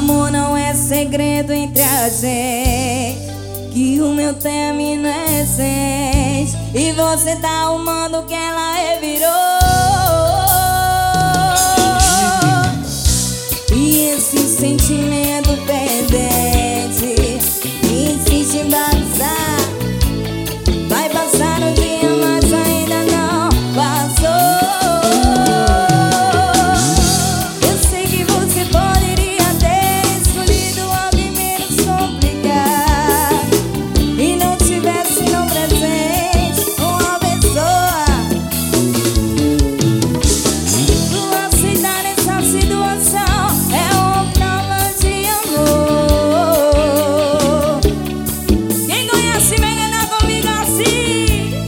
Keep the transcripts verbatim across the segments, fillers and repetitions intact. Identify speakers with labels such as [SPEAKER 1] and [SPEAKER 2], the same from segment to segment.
[SPEAKER 1] Amor não é segredo entre a gente, que o meu término é recente e você tá arrumando que ela revirou. E esse sentimento pendente insiste em bagunçar. Vai passar o dia, mas ainda não passou. Eu sei que você poderia ter escolhido alguém menos complicado e não tivesse no presente uma pessoa. Tu aceitar essa situação é uma prova de amor. Quem conhece me engana comigo assim.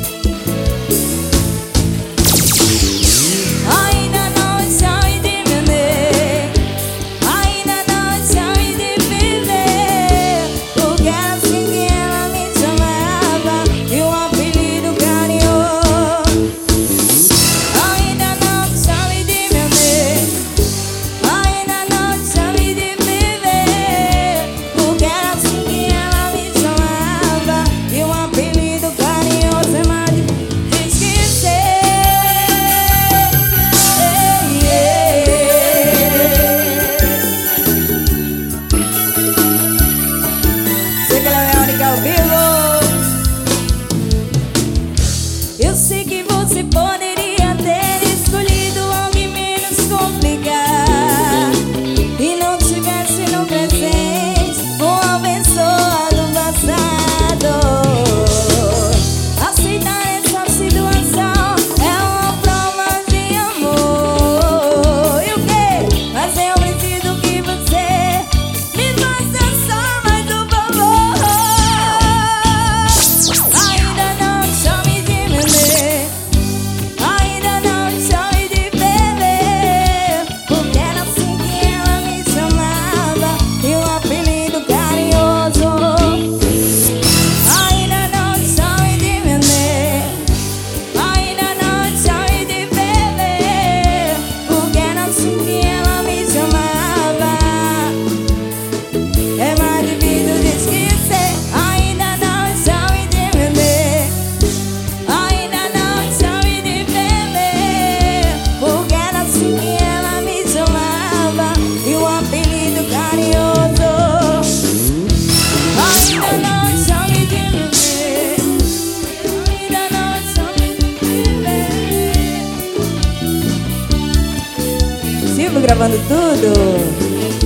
[SPEAKER 1] Ainda não sabe de viver, ainda não sabe de viver, porque era assim que ela me chamava e um apelido carinhoso. Ainda não sabe de viver, ainda não sabe de viver, porque era assim que ela me chamava e um apelido carinhoso é mais difícil de esquecer. Ei, ei. Sei que ela é a única ao vivo. Eu sei que você poderia ter escolhido alguém menos complicado e não tivesse no presente uma pessoa do passado. Aceitar essa situação é uma prova de amor. E o quê? Mas eu preciso que você me faça só mais um favor. Ainda não chame de viver, ainda não chame de beber, porque era assim que ela me chamava e um apelido carinhoso. Ainda não chame de viver, ainda não chame de beber, porque era assim que ela me chamava. É mais difícil de esquecer. Ainda não chame de viver, ainda não chame de beber, porque era assim que ela me chamava e um apelido carinhoso. Ainda não chame de viver, ainda não chame de viver. Silvio gravando tudo.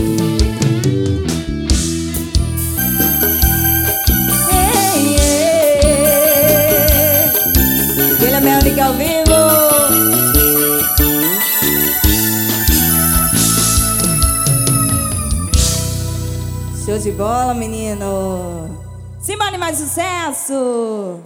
[SPEAKER 1] Ei, ei. Ele é meu amigo ao vivo. Show de bola, menino. Simbora, mais sucesso.